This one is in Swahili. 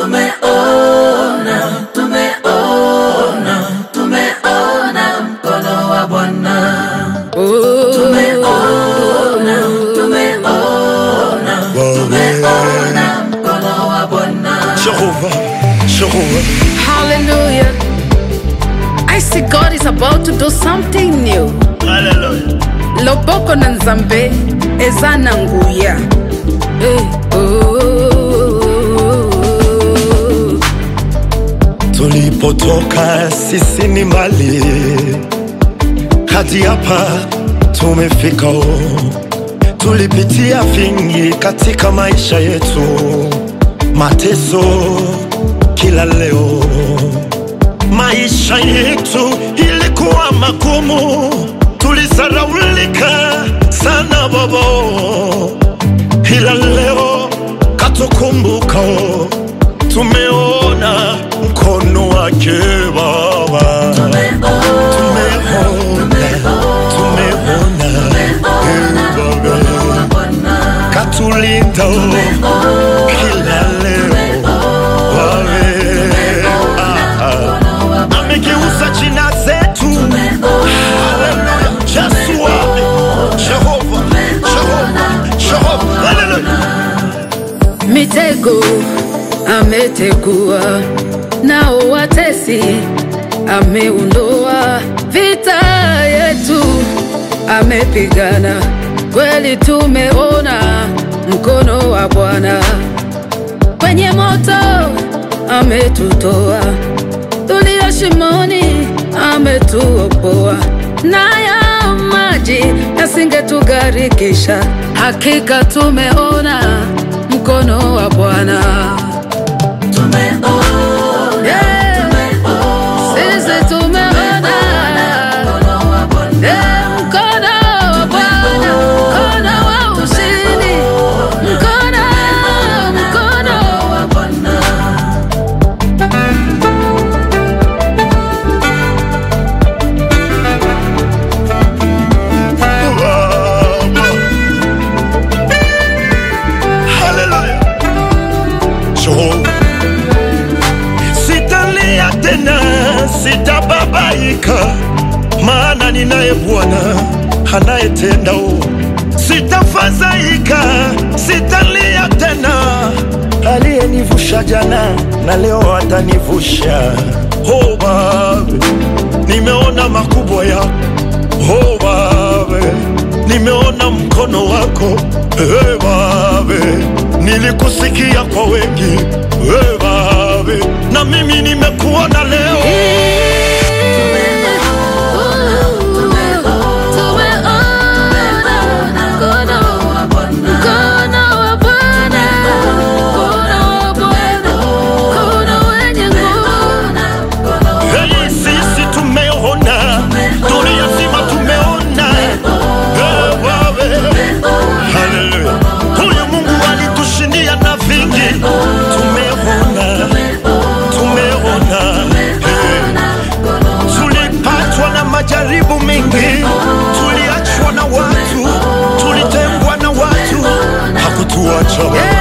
tumeona mkono wa Bwana. Tumeona mkono wa Bwana. Jehovah. Hallelujah. I see God is about to do something new. Hallelujah. Loboko na nzambe ezana nguya. Tulipotoka sisi ni mbali, hadi hapa tumefika. Tulipitia vingi katika maisha yetu, mateso kila leo. Maisha yetu ilikuwa magumu, tulisaraulika sana baba, ila leo katukumbuka, tumeona mkono wake Baba. Tumeona katulinda kila leo. Amegeuza jina zetu. Hallelujah. Jehovah. Hallelujah. Mitego ametegua, nao watesi ameondoa. Vita yetu amepigana, kweli tumeona mkono wa Bwana. Kwenye moto ametutoa, tulio shimoni ametuokoa. Nayo maji yasingetugharikisha, hakika tumeona mkono wa Bwana. Sitalia tena, sitababaika, maana ninaye Bwana anayetenda. Sitafadhaika, sitalia tena, aliyenivusha jana na leo atanivusha. Baba, nimeona makubwa yako. Baba, nimeona mkono wako. Baba, nilikusikia kwa wengi. Baba, na mimi nimekuona leo. Sisi tumeona, dunia nzima tumeona. Hallelujah. Huyu Mungu alitushindia na vingi. Tumeona. Tulipatwa na majaribu mengi, tuliachwa na watu, tulitengwa na watu, hakutuacha.